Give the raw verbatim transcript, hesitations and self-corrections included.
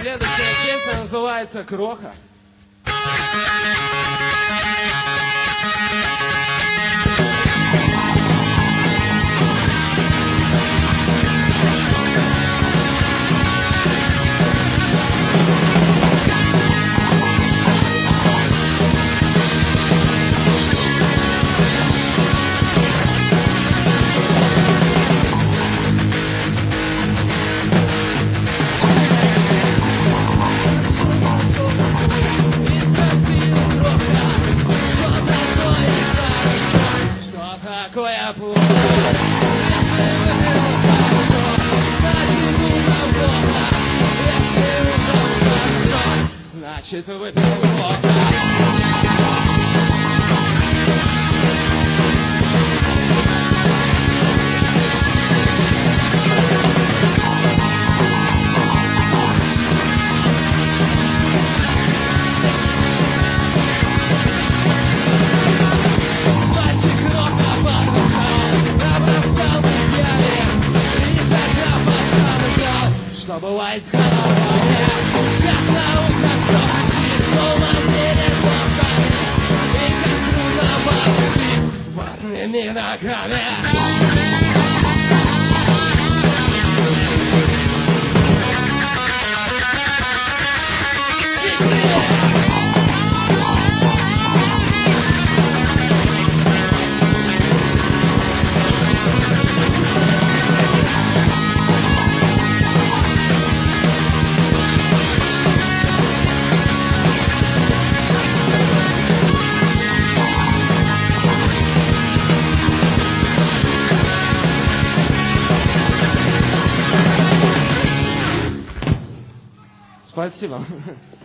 Следующая песня называется «Кроха». Какое плохо, если выпил хорошо, значит умно плохо, если умно хорошо, значит выпил плохо. Что бывает с головами, как наука проходит, словно зверь глазами, и как трудно получить ватными ногами. Спасибо.